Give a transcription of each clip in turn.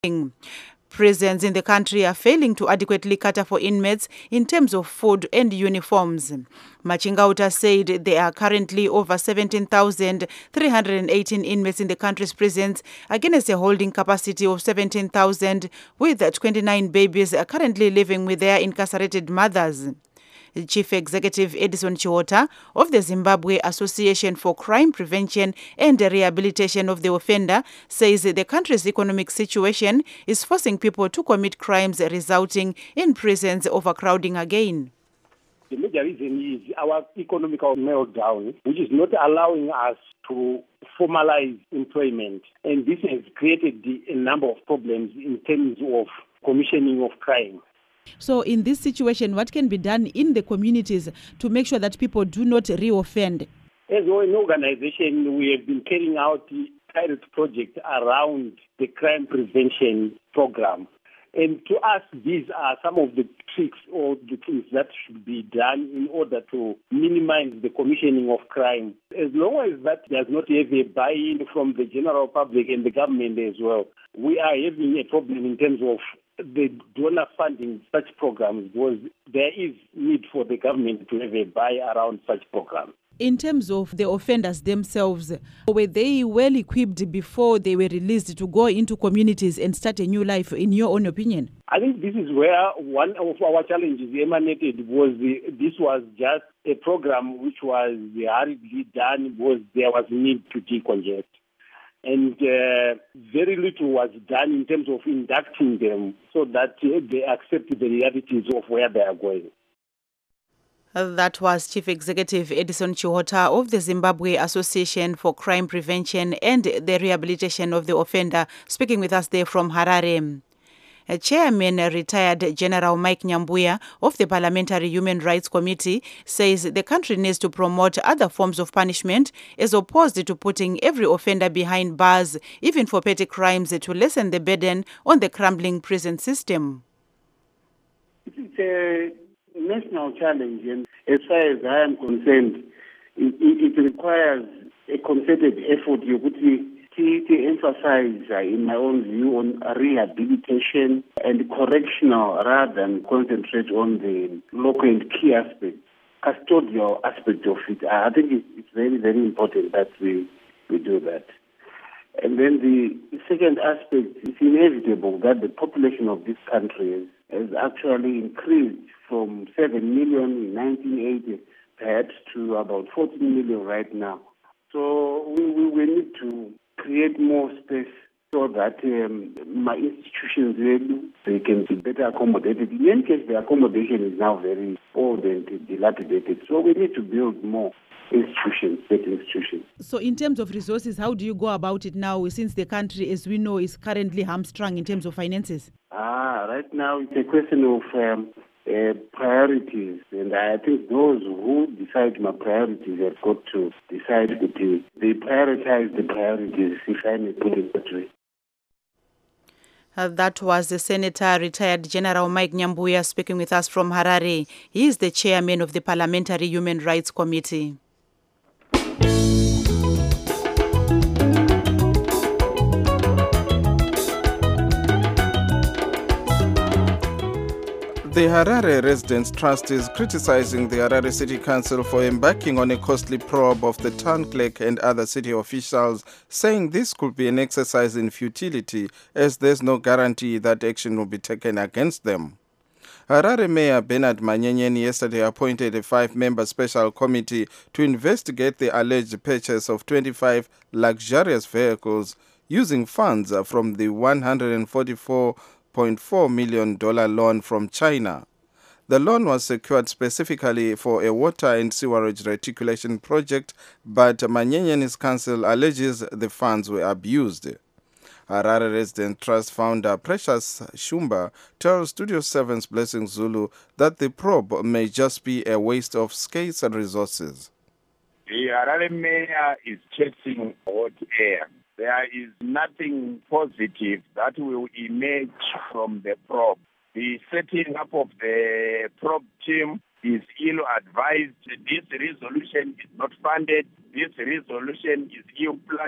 Prisons in the country are failing to adequately cater for inmates in terms of food and uniforms. Machingauta said there are currently over 17,318 inmates in the country's prisons against a holding capacity of 17,000, with 29 babies currently living with their incarcerated mothers. Chief Executive Edison Chiwota of the Zimbabwe Association for Crime Prevention and Rehabilitation of the Offender says the country's economic situation is forcing people to commit crimes, resulting in prisons overcrowding again. The major reason is our economic meltdown, which is not allowing us to formalize employment. And this has created a number of problems in terms of commissioning of crime. So in this situation, what can be done in the communities to make sure that people do not reoffend? As an organization, we have been carrying out the pilot project around the crime prevention program. And to us, these are some of the tricks or the things that should be done in order to minimize the commissioning of crime. As long as that does not have a buy-in from the general public and the government as well, we are having a problem in terms of the donor funding such programs, because there is need for the government to have a buy around such programs. In terms of the offenders themselves, were they well equipped before they were released to go into communities and start a new life, in your own opinion? I think this is where one of our challenges emanated. This was just a program which was hurriedly done because there was need to decongest. And very little was done in terms of inducting them so that they accept the realities of where they are going. That was Chief Executive Edison Chiwota of the Zimbabwe Association for Crime Prevention and the Rehabilitation of the Offender, speaking with us there from Harare. Chairman retired General Mike Nyambuya of the Parliamentary Human Rights Committee says the country needs to promote other forms of punishment as opposed to putting every offender behind bars, even for petty crimes, to lessen the burden on the crumbling prison system. It's a national challenge, and as far as I am concerned, it requires a concerted effort to emphasize, in my own view, on rehabilitation and correctional rather than concentrate on the local and key aspects, custodial aspect of it. I think it's very, very important that we do that. And then the second aspect, it's inevitable that the population of this country has actually increased from 7 million in 1980 perhaps to about 14 million right now. So we need to create more space so that my institutions, they can be better accommodated. In any case, the accommodation is now very old and dilapidated. So we need to build more institutions, state institutions. So in terms of resources, how do you go about it now, since the country, as we know, is currently hamstrung in terms of finances? Right now it's a question of priorities, and I think those who decide my priorities have got to decide that they prioritize the priorities, if I may put it that way. That was the Senator retired General Mike Nyambuya speaking with us from Harare. He is the chairman of the Parliamentary Human Rights Committee. The Harare Residents Trust is criticizing the Harare City Council for embarking on a costly probe of the town clerk and other city officials, saying this could be an exercise in futility as there's no guarantee that action will be taken against them. Harare Mayor Bernard Manyenyeni yesterday appointed a 5-member special committee to investigate the alleged purchase of 25 luxurious vehicles using funds from the $144.4 million loan from China. The loan was secured specifically for a water and sewerage reticulation project, but Manyenyeni's council alleges the funds were abused. Harare Resident Trust founder Precious Shumba tells Studio 7's Blessing Zulu that the probe may just be a waste of scarce resources. The Harare mayor is chasing hot air. There is nothing positive that will emerge from the probe. The setting up of the probe team is ill-advised. This resolution is not funded. This resolution is ill-planned.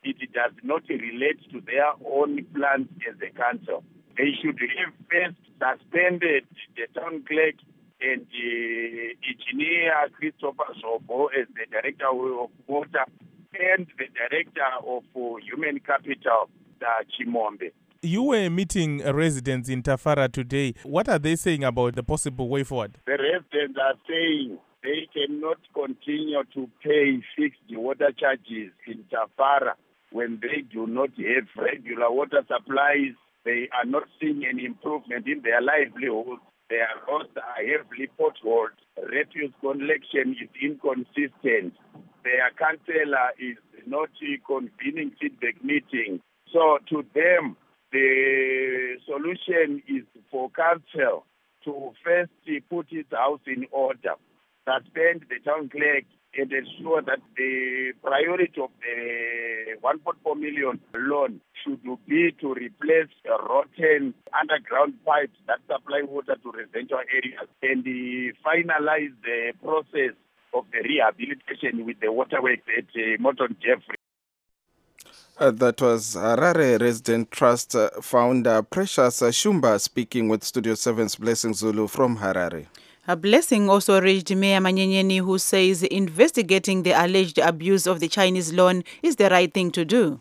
it does not relate to their own plans as a council. They should have first suspended the town clerk and engineer Christopher Sobo as the director of water and the director of human capital, Chimombe. You were meeting residents in Tafara today. What are they saying about the possible way forward? The residents are saying they cannot continue to pay fixed water charges in Tafara when they do not have regular water supplies. They are not seeing any improvement in their livelihood. Their roads are heavily potholed. Refuse collection is inconsistent. Their councillor is not convening feedback meetings. So to them, the solution is for council to first put its house in order, suspend the town clerk, and ensure that the priority of the 1.4 million loan should be to replace rotten underground pipes that supply water to residential areas and finalize the process of the rehabilitation with the waterworks at Morton Jeffrey. That was Harare Resident Trust founder Precious Shumba speaking with Studio 7's Blessing Zulu from Harare. A blessing also reached Mayor Manyenyeni, who says investigating the alleged abuse of the Chinese loan is the right thing to do.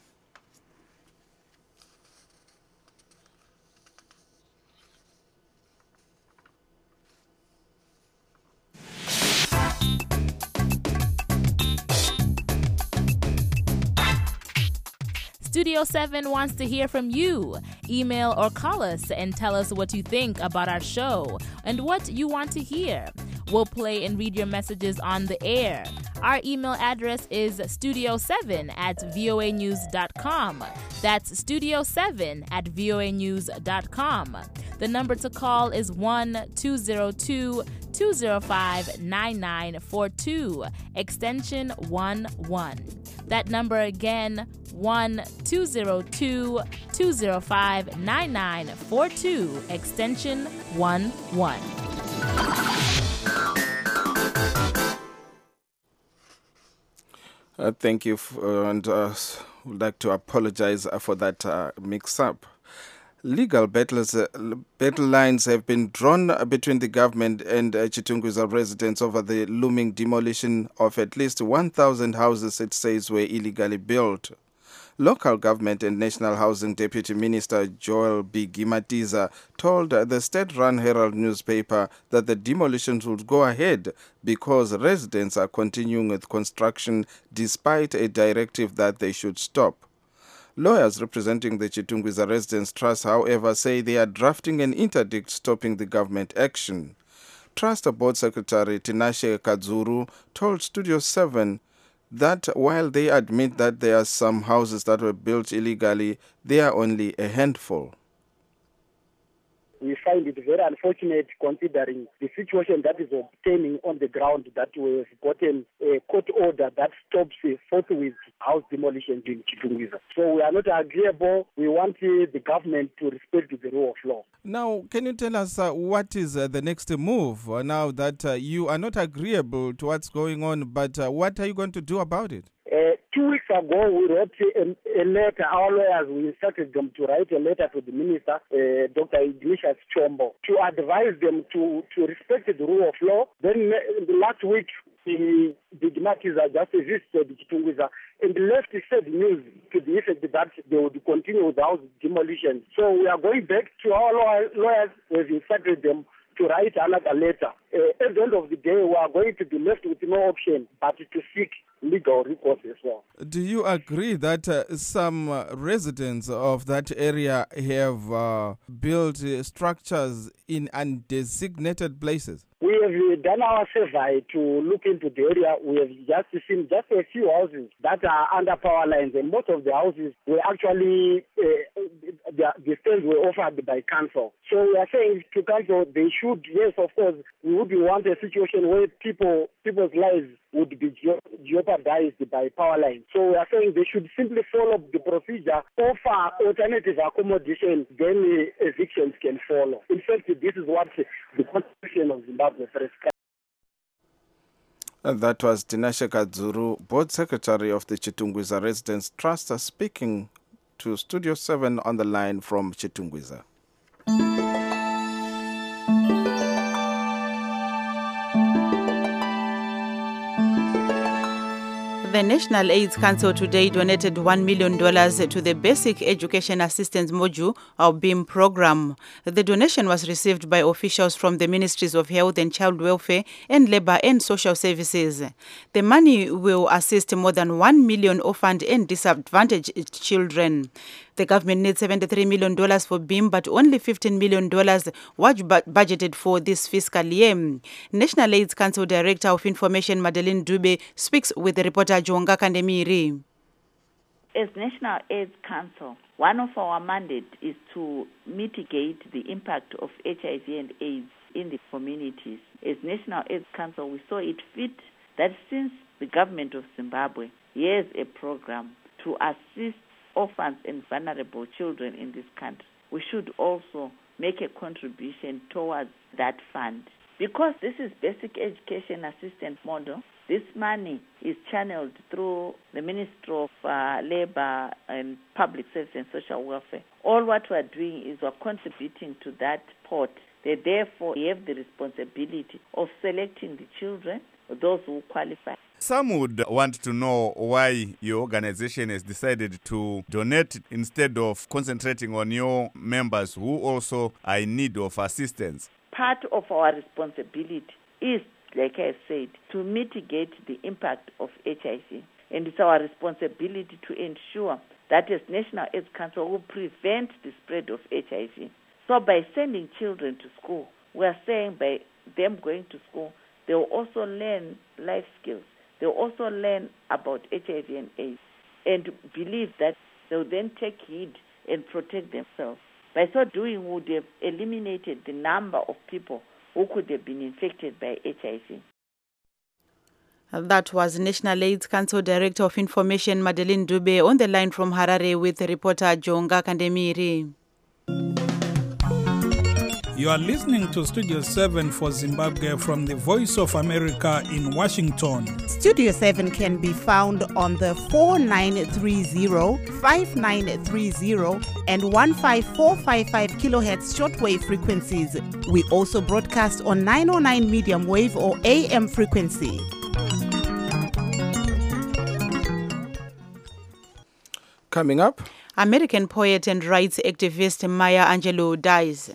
Studio 7 wants to hear from you. Email or call us and tell us what you think about our show and what you want to hear. We'll play and read your messages on the air. Our email address is studio7@voanews.com. That's studio7@voanews.com. The number to call is 1-202-205-9942, extension 11. That number again, 1-202-205-9942, extension 11. Thank you, and would like to apologize for that mix-up. Legal battle lines have been drawn between the government and Chitungwiza residents over the looming demolition of at least 1,000 houses it says were illegally built. Local Government and National Housing Deputy Minister Joel B. Gimatiza told the state-run Herald newspaper that the demolitions would go ahead because residents are continuing with construction despite a directive that they should stop. Lawyers representing the Chitungwiza Residents Trust, however, say they are drafting an interdict stopping the government action. Trust Board Secretary Tinashe Kadzuru told Studio 7 that while they admit that there are some houses that were built illegally, they are only a handful. We find it very unfortunate considering the situation that is obtaining on the ground, that we have gotten a court order that stops forthwith house demolition in Chitungwiza. So we are not agreeable. We want the government to respect the rule of law. Now, can you tell us what is the next move now that you are not agreeable to what's going on, but what are you going to do about it? 2 weeks ago, we wrote a letter. Our lawyers, we instructed them to write a letter to the minister, Dr. Ignatius Chombo, to advise them to respect the rule of law. Then last week, the Gimatiza just visited Chitungwiza and left said news to the effect that they would continue with house demolition. So we are going back to our lawyers. We've instructed them to write another letter. At the end of the day, we are going to be left with no option but to seek legal recourse as well. Do you agree that some residents of that area have built structures in undesignated places? We have done our survey to look into the area. We have just seen just a few houses that are under power lines, and most of the houses were actually, the sales were offered by council. So we are saying to council, they should, yes, of course, we would want a situation where people's lives would be jeopardized by power lines. So we are saying they should simply follow the procedure, offer alternative accommodation, then evictions can follow. In fact, this is what the Constitution of Zimbabwe prescribes. That was Dinashe Kadzuru, Board Secretary of the Chitungwiza Residents Trust, speaking to Studio 7 on the line from Chitungwiza. The National AIDS Council today donated $1 million to the Basic Education Assistance Module, or BEAM program. The donation was received by officials from the Ministries of Health and Child Welfare and Labour and Social Services. The money will assist more than 1 million orphaned and disadvantaged children. The government needs $73 million for BEAM, but only $15 million was budgeted for this fiscal year. National AIDS Council Director of Information Madeleine Dube speaks with the reporter Jonga Kandemiri. As National AIDS Council, one of our mandates is to mitigate the impact of HIV and AIDS in the communities. As National AIDS Council, we saw it fit that since the government of Zimbabwe has a program to assist orphans and vulnerable children in this country, we should also make a contribution towards that fund. Because this is basic education assistance model, this money is channeled through the Ministry of Labour and Public Service and Social Welfare. All what we are doing is we are contributing to that pot. They therefore have the responsibility of selecting the children, those who qualify. Some would want to know why your organization has decided to donate instead of concentrating on your members who also are in need of assistance. Part of our responsibility is, like I said, to mitigate the impact of HIV. And it's our responsibility to ensure that as National AIDS Council will prevent the spread of HIV. So by sending children to school, we are saying by them going to school, they will also learn life skills. They will also learn about HIV and AIDS and believe that they will then take heed and protect themselves. By so doing, we would have eliminated the number of people who could have been infected by HIV. That was National AIDS Council Director of Information Madeleine Dube on the line from Harare with reporter Jonga Kandemiri. You are listening to Studio 7 for Zimbabwe from the Voice of America in Washington. Studio 7 can be found on the 4930, 5930 and 15455 kilohertz shortwave frequencies. We also broadcast on 909 medium wave or AM frequency. Coming up, American poet and rights activist Maya Angelou dies.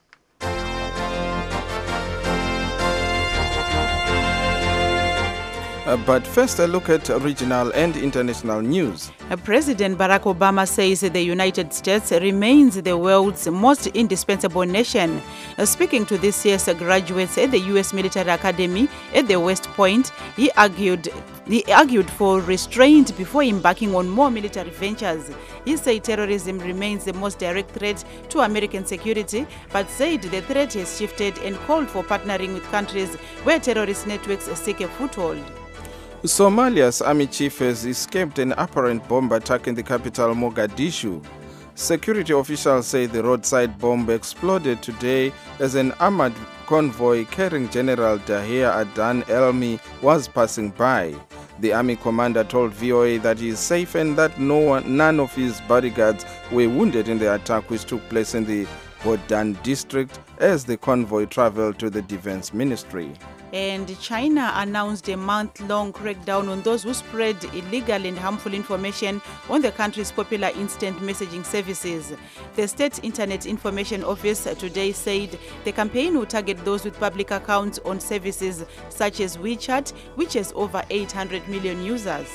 But first, a look at regional and international news. President Barack Obama says the United States remains the world's most indispensable nation. Speaking to this year's graduates at the U.S. Military Academy at the West Point, he argued for restraint before embarking on more military ventures. He said terrorism remains the most direct threat to American security, but said the threat has shifted and called for partnering with countries where terrorist networks seek a foothold. Somalia's army chief has escaped an apparent bomb attack in the capital, Mogadishu. Security officials say the roadside bomb exploded today as an armored convoy carrying General Dahir Adan Elmi was passing by. The army commander told VOA that he is safe and that none of his bodyguards were wounded in the attack, which took place in the Hodan district as the convoy traveled to the defense ministry. And China announced a month-long crackdown on those who spread illegal and harmful information on the country's popular instant messaging services. The State Internet Information Office today said the campaign will target those with public accounts on services such as WeChat, which has over 800 million users.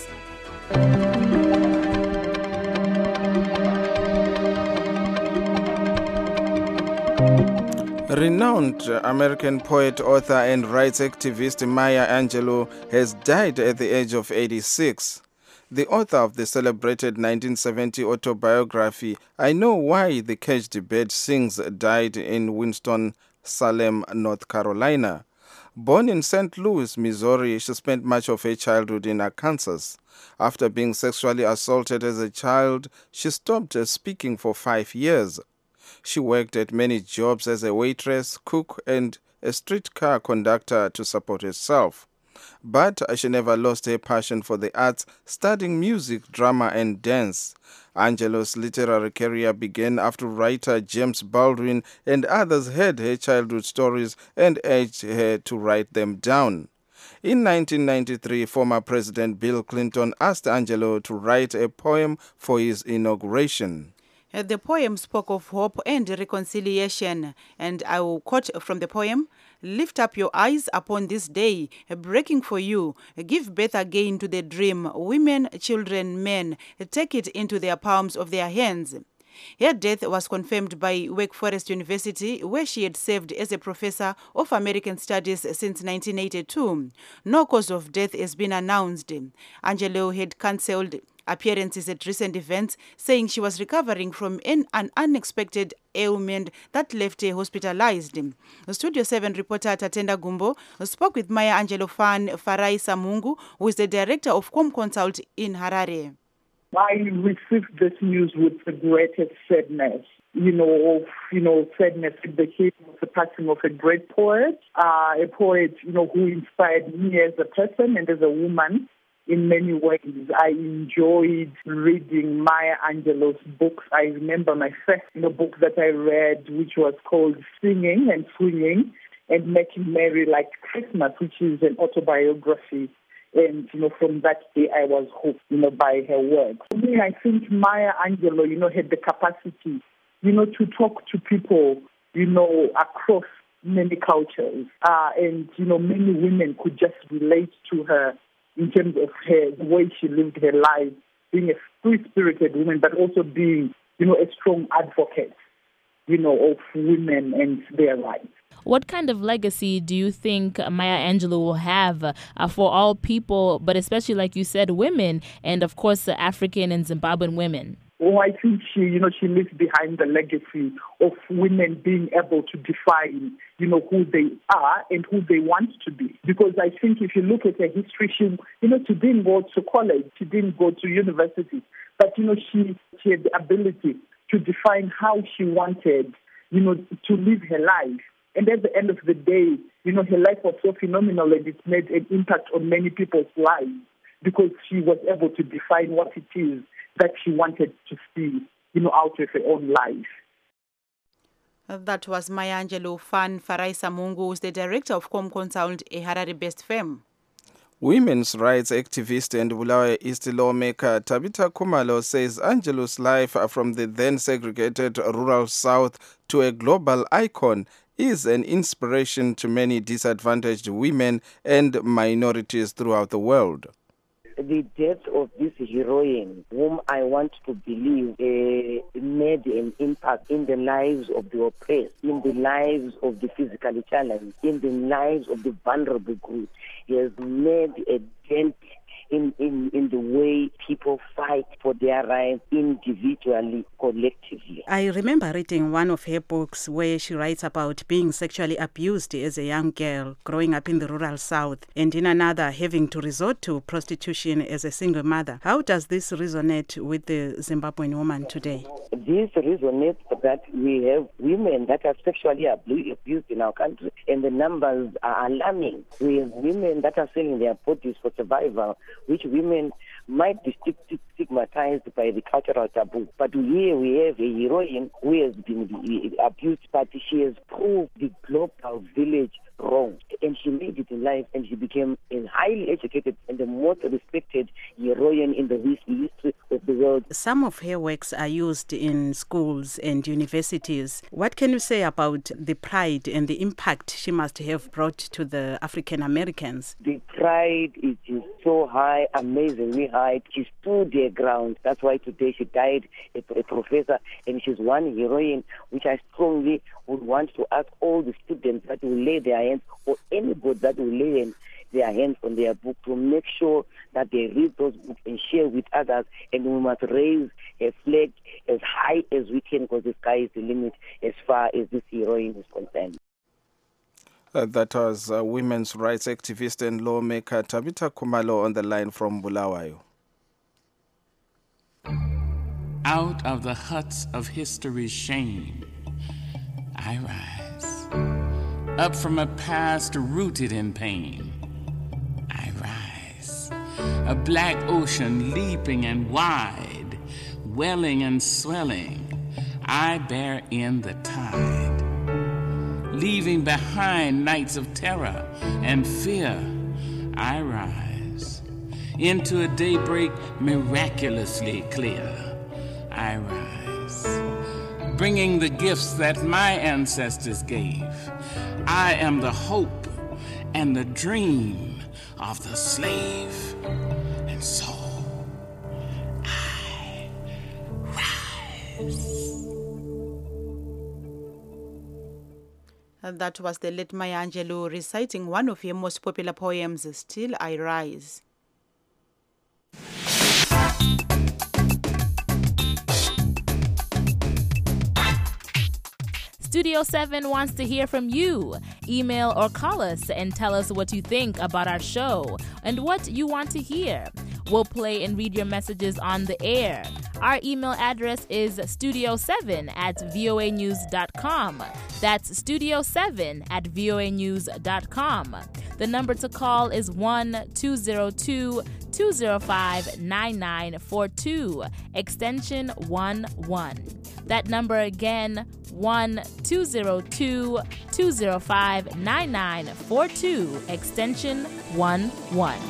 Renowned American poet, author, and rights activist Maya Angelou has died at the age of 86. The author of the celebrated 1970 autobiography, I Know Why the Caged Bird Sings, died in Winston-Salem, North Carolina. Born in St. Louis, Missouri, she spent much of her childhood in Arkansas. After being sexually assaulted as a child, she stopped speaking for 5 years. She worked at many jobs as a waitress, cook, and a streetcar conductor to support herself. but she never lost her passion for the arts, studying music, drama and dance. Angelo's literary career began after writer James Baldwin and others heard her childhood stories and urged her to write them down. In 1993, former President Bill Clinton asked Angelo to write a poem for his inauguration. The poem spoke of hope and reconciliation, and I will quote from the poem: "Lift up your eyes upon this day, breaking for you. Give birth again to the dream. Women, children, men, take it into their palms of their hands." Her death was confirmed by Wake Forest University, where she had served as a professor of American Studies since 1982. No cause of death has been announced. Angelo had cancelled appearances at recent events, saying she was recovering from an unexpected ailment that left her hospitalized. Studio 7 reporter Tatenda Gumbo spoke with Maya Angelou fan Farai Samungu, who is the director of Com Consult in Harare. I received this news with the greatest sadness. Sadness at the case of the passing of a great poet, who inspired me as a person and as a woman in many ways. I enjoyed reading Maya Angelou's books. I remember my first book that I read, which was called Singing and Swinging and Making Merry Like Christmas, which is an autobiography. And, from that day, I was hooked, by her work. For me, I think Maya Angelou, had the capacity, to talk to people, across many cultures. And, many women could just relate to her in terms of the way she lived her life, being a free-spirited woman, but also being, a strong advocate, of women and their rights. What kind of legacy do you think Maya Angelou will have for all people, but especially, like you said, women, and of course, African and Zimbabwean women? Oh, I think she leaves behind the legacy of women being able to define, who they are and who they want to be. Because I think if you look at her history, she didn't go to college, she didn't go to university, but, she had the ability to define how she wanted, to live her life. And at the end of the day, her life was so phenomenal and it made an impact on many people's lives because she was able to define what it is that she wanted to see, out of her own life. That was Maya Angelou fan Farai Samungu, who is the director of Com Consult, a Harare-based firm. Women's rights activist and Bulawayo East lawmaker Tabitha Khumalo says Angelou's life from the then segregated rural South to a global icon is an inspiration to many disadvantaged women and minorities throughout the world. The death of this heroine, whom I want to believe made an impact in the lives of the oppressed, in the lives of the physically challenged, in the lives of the vulnerable groups, has made a dent in the way people fight for their rights individually, collectively. I remember reading one of her books where she writes about being sexually abused as a young girl growing up in the rural South, and in another having to resort to prostitution as a single mother. How does this resonate with the Zimbabwean woman today? This resonates that we have women that are sexually abused in our country, and the numbers are alarming. We have women that are selling their bodies for survival, which women might be stigmatized by the cultural taboo. But here we have a heroine who has been abused, but she has proved the global village wrong. And she made it in life, and she became a highly educated and the most respected heroine in the history of the world. Some of her works are used in schools and universities. What can you say about the pride and the impact she must have brought to the African Americans? The pride is so high, amazingly high. She stood their ground. That's why today she died a professor, and she's one heroine which I strongly would want to ask all the students that will lay their hands, or anybody that will lay their hands on their book, to make sure that they read those books and share with others. And we must raise a flag as high as we can, because the sky is the limit as far as this heroine is concerned. That was women's rights activist and lawmaker Tabitha Khumalo on the line from Bulawayo. Out of the huts of history's shame, I rise. Up from a past rooted in pain, a black ocean leaping and wide, welling and swelling, I bear in the tide. Leaving behind nights of terror and fear, I rise. Into a daybreak miraculously clear, I rise. Bringing the gifts that my ancestors gave, I am the hope and the dream of the slave. And so I rise. And that was the late Maya Angelou reciting one of her most popular poems, Still I Rise. Studio 7 wants to hear from you. Email or call us and tell us what you think about our show and what you want to hear. We'll play and read your messages on the air. Our email address is studio7@voanews.com. That's studio7@voanews.com. The number to call is 1-202-205-9942, extension 11. That number again, 1-202-205-9942, extension 11.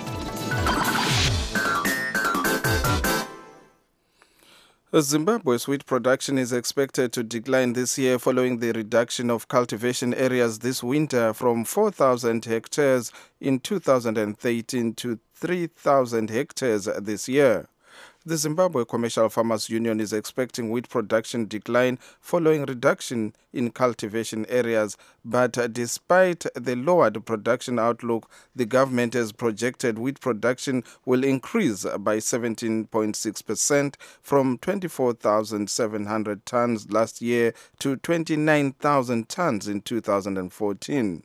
Zimbabwe's wheat production is expected to decline this year following the reduction of cultivation areas this winter from 4,000 hectares in 2013 to 3,000 hectares this year. The Zimbabwe Commercial Farmers Union is expecting wheat production decline following reduction in cultivation areas, but despite the lowered production outlook, the government has projected wheat production will increase by 17.6% from 24,700 tons last year to 29,000 tons in 2014.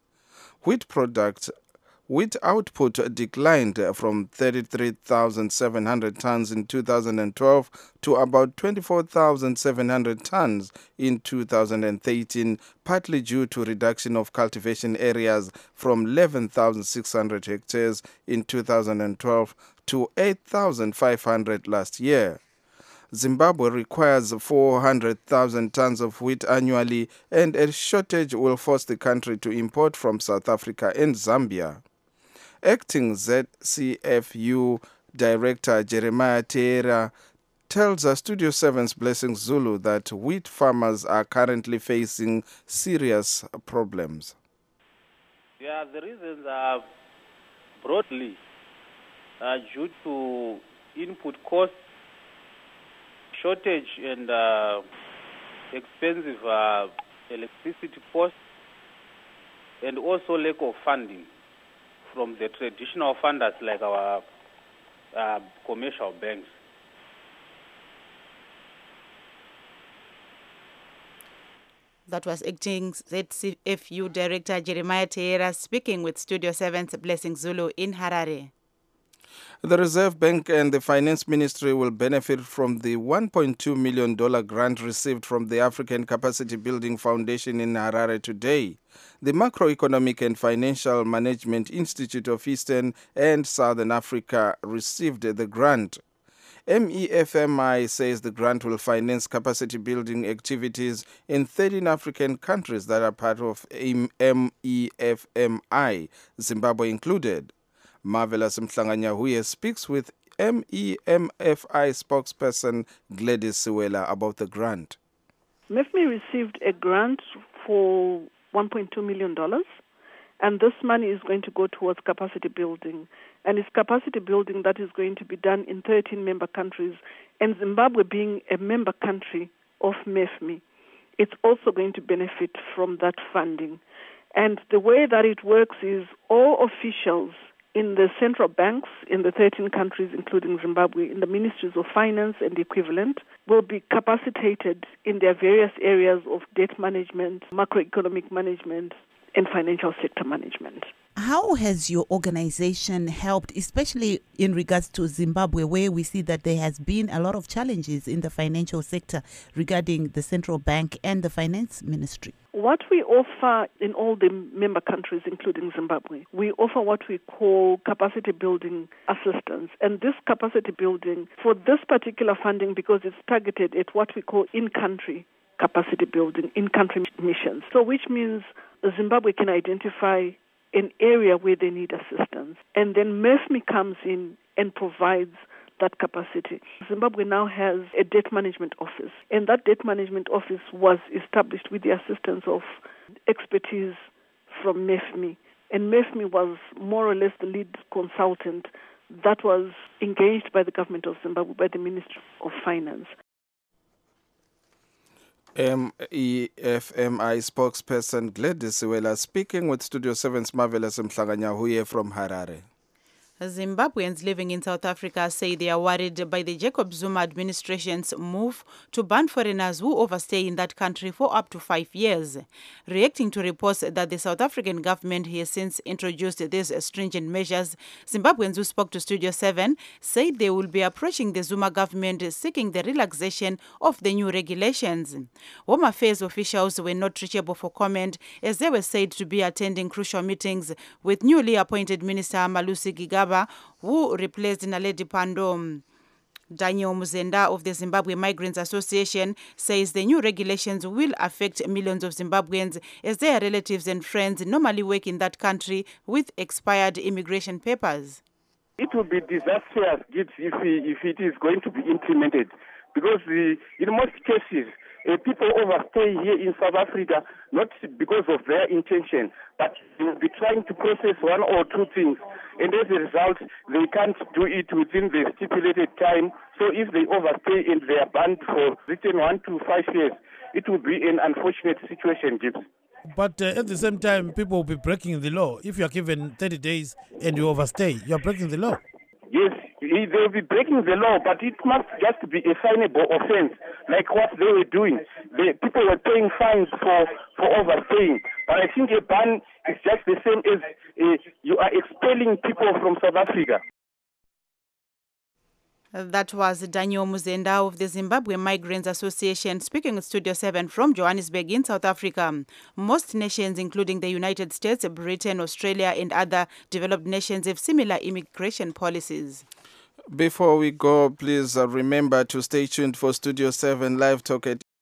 Wheat output declined from 33,700 tons in 2012 to about 24,700 tons in 2013, partly due to reduction of cultivation areas from 11,600 hectares in 2012 to 8,500 last year. Zimbabwe requires 400,000 tons of wheat annually, and a shortage will force the country to import from South Africa and Zambia. Acting ZCFU Director Jeremiah Teera tells Studio 7's Blessing Zulu that wheat farmers are currently facing serious problems. Yeah, the reasons are broadly due to input costs, shortage and expensive electricity costs, and also lack of funding from the traditional funders like our commercial banks. That was acting ZCFU Director Jeremiah Teera speaking with Studio 7's Blessing Zulu in Harare. The Reserve Bank and the Finance Ministry will benefit from the $1.2 million grant received from the African Capacity Building Foundation in Harare today. The Macroeconomic and Financial Management Institute of Eastern and Southern Africa received the grant. MEFMI says the grant will finance capacity building activities in 13 African countries that are part of MEFMI, Zimbabwe included. Marvelous Mhlanganyahuye speaks with MEMFI spokesperson Gladys Siwela about the grant. MEFMI received a grant for $1.2 million, and this money is going to go towards capacity building. And it's capacity building that is going to be done in 13 member countries, and Zimbabwe being a member country of MEFMI, it's also going to benefit from that funding. And the way that it works is all officials in the central banks in the 13 countries, including Zimbabwe, in the ministries of finance and the equivalent, will be capacitated in their various areas of debt management, macroeconomic management, and financial sector management. How has your organization helped, especially in regards to Zimbabwe, where we see that there has been a lot of challenges in the financial sector regarding the central bank and the finance ministry? What we offer in all the member countries, including Zimbabwe, we offer what we call capacity building assistance. And this capacity building, for this particular funding, because it's targeted at what we call in-country capacity building, in-country missions. So which means Zimbabwe can identify an area where they need assistance. And then MEFMI comes in and provides that capacity. Zimbabwe now has a debt management office, and that debt management office was established with the assistance of expertise from MEFMI. And MEFMI was more or less the lead consultant that was engaged by the government of Zimbabwe, by the Ministry of Finance. MEFMI spokesperson Gladys Siwela speaking with Studio 7's Marvelous Mhlaganyahuye from Harare. Zimbabweans living in South Africa say they are worried by the Jacob Zuma administration's move to ban foreigners who overstay in that country for up to 5 years. Reacting to reports that the South African government has since introduced these stringent measures, Zimbabweans who spoke to Studio 7 said they will be approaching the Zuma government seeking the relaxation of the new regulations. Home Affairs officials were not reachable for comment as they were said to be attending crucial meetings with newly appointed Minister Malusi Gigaba, who replaced Naledi Pandor. Daniel Muzenda of the Zimbabwe Migrants Association says the new regulations will affect millions of Zimbabweans as their relatives and friends normally work in that country with expired immigration papers. It will be disastrous if it is going to be implemented, because in most cases, people overstay here in South Africa not because of their intention, but they will be trying to process one or two things, and as a result, they can't do it within the stipulated time. So if they overstay and they are banned for written 1 to 5 years, it will be an unfortunate situation, Gibbs. But at the same time, people will be breaking the law. If you are given 30 days and you overstay, you are breaking the law. Yes, they will be breaking the law, but it must just be a finable offense, like what they were doing. People were paying fines for overstaying. But I think a ban is just the same as you are expelling people from South Africa. That was Daniel Muzenda of the Zimbabwe Migrants Association speaking with Studio 7 from Johannesburg in South Africa. Most nations, including the United States, Britain, Australia and other developed nations, have similar immigration policies. Before we go, please remember to stay tuned for Studio 7 Live Talk at